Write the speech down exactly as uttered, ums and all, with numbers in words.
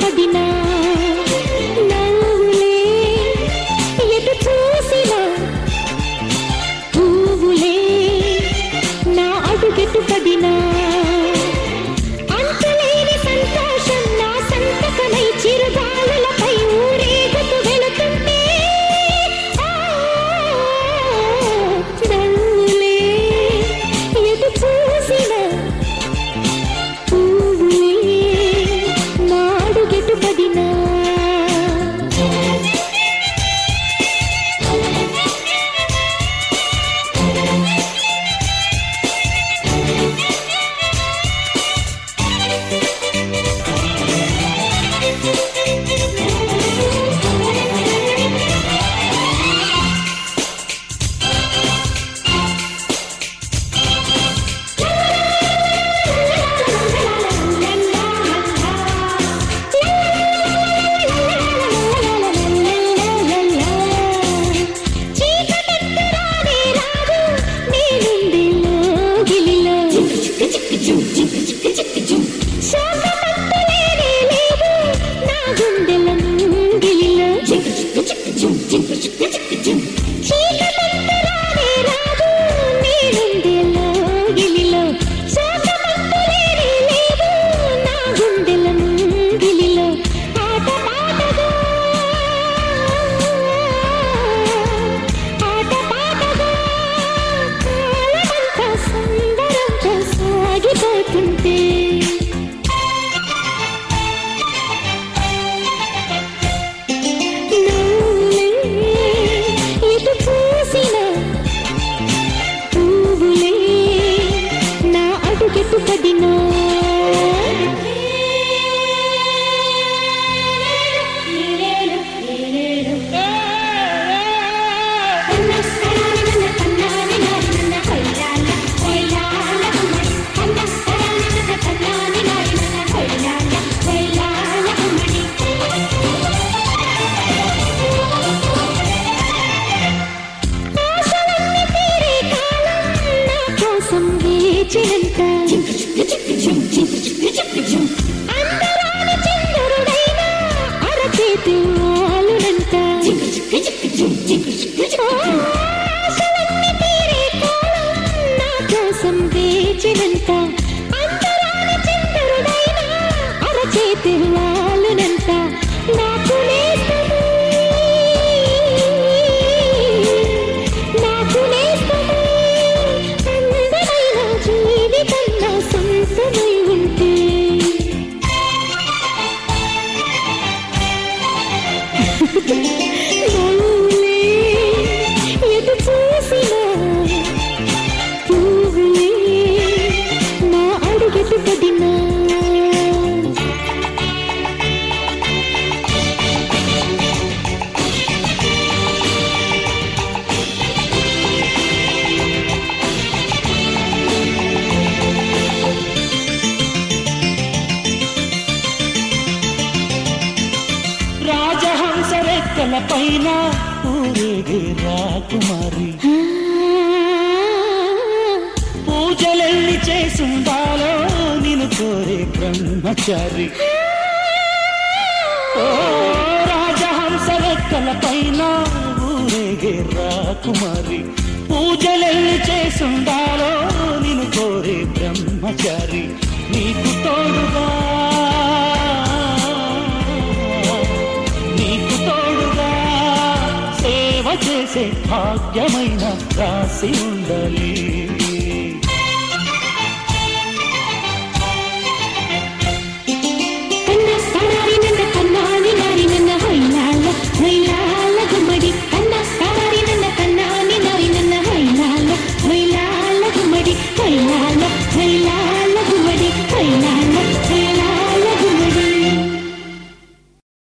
పదినా నవ్వులే ఎటు చూసినా పువ్వులే నా అడుగెటు పదినా అంతులేని సంతోషం నా సంతకమై చిరుగాలులపై ఊరేగుతూ వెళుతుంటే నవ్వులే ఎటు చూసినా పువ్వులే నా అడుగెటు పదినా అందరాని చంద్రుడైనా అరచేతి వాలునంట ఆశలన్నీ తీరే కాలం నా కోసం వేచినంత అందరాని చంద్రుడైనా అరచేతి వాలునంట నాకు నేస్తము నాకు నేస్తము అందమైన జీవితం నా సొంతమై ఉంటే నవ్వులే ఎటు చూసినా పువ్వులే నా అడుగెటు పదినా రాజహంసరెక్కల పైన ఊరేగే రాకుమారి పూజలెల్లి చేసుండాలో నిన్ను కోరే బ్రహ్మచారి ఓ రాజహంసరెక్కల పైన ఊరేగే రాకుమారి పూజలెల్లి చేసుండాలో నిన్ను కోరే బ్రహ్మచారి నీకు తోడుగా చేసే భాగ్యమైన రాసి ఉండాలి.